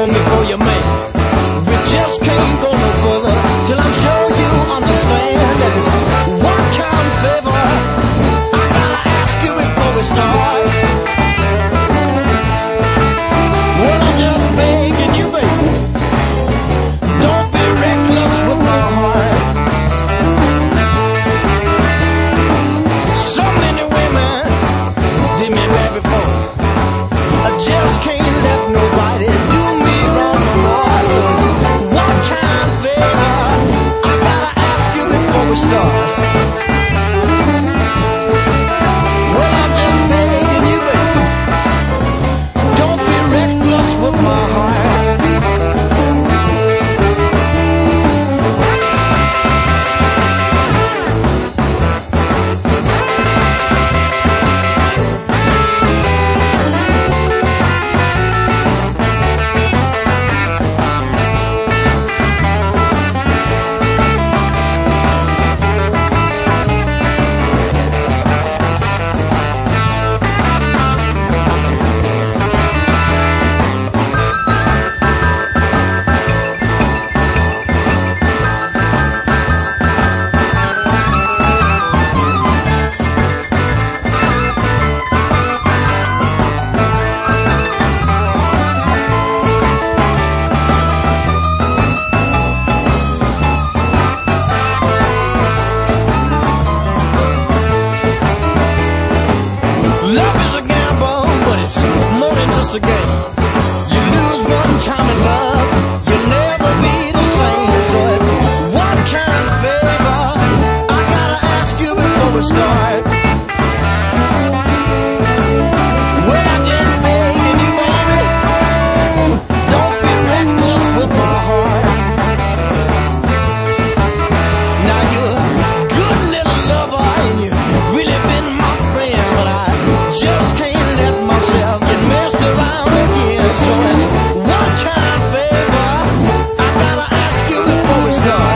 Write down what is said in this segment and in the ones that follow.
on before you make. We just can't go no further till I'm sure you understand that it's one kind of favor I gotta ask you before we start. Well, I'm just begging you, baby, don't be reckless with my heart. So many women did me right before. I just can't let nobody do me wrong no more. So what kind of favor I gotta ask you before we start? Well, I'm just begging you, baby, don't be reckless with my heart. Love is a gamble, but it's more than just a game. You lose one time in love, you'll never be the same. So it's what kind of favor I gotta ask you before we start. Well, I'm just begging you, baby, don't be reckless with my heart. Now you're a good little lover and you really been my friend, but I just can't let myself get messed around again. So it's one kind of favor I gotta ask you before we start.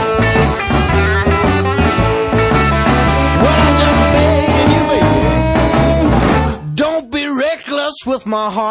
Well, I'm just begging you, baby, don't be reckless with my heart.